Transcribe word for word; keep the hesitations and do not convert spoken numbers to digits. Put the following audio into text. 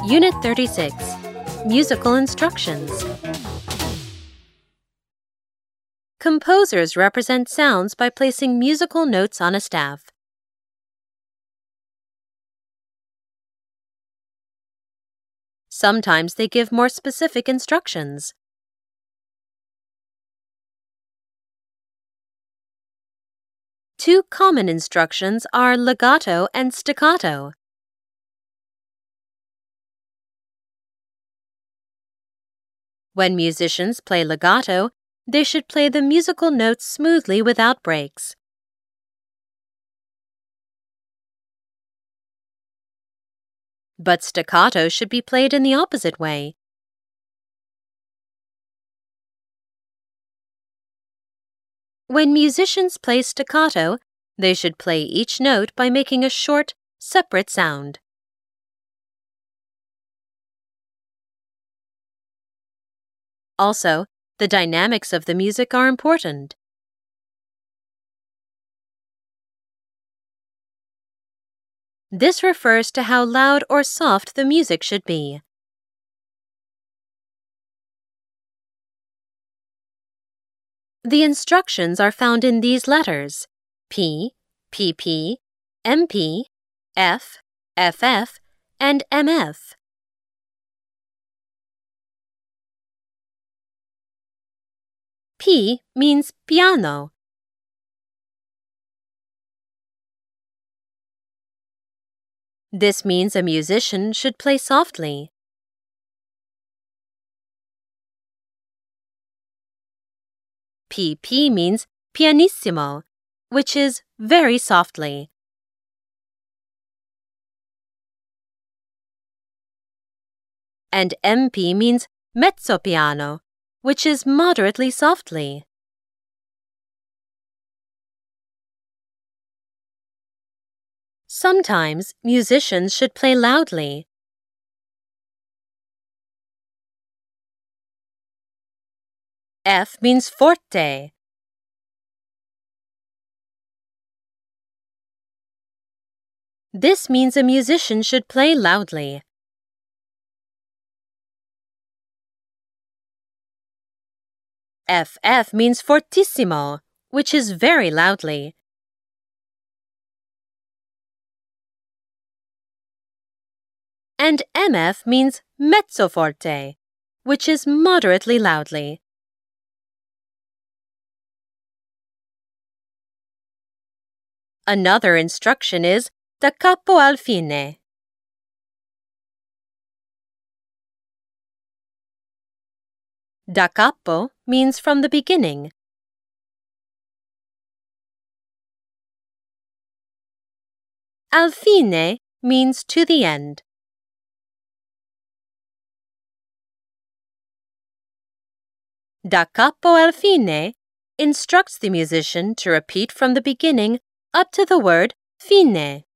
Unit thirty-six, Musical Instructions. Composers represent sounds by placing musical notes on a staff. Sometimes they give more specific instructions. Two common instructions are legato and staccato. When musicians play legato, they should play the musical notes smoothly without breaks. But staccato should be played in the opposite way. When musicians play staccato, they should play each note by making a short, separate sound. Also, the dynamics of the music are important. This refers to how loud or soft the music should be. The instructions are found in these letters: P, P P, M P, F, F F, and M F. P means piano. This means a musician should play softly. P P means pianissimo, which is very softly. And M P means mezzo piano, which is moderately softly. Sometimes musicians should play loudly. F means forte. This means a musician should play loudly. F F means fortissimo, which is very loudly. And M F means mezzo forte, which is moderately loudly. Another instruction is da capo al fine. Da capo means from the beginning. Al fine means to the end. Da capo al fine instructs the musician to repeat from the beginning up to the word fine.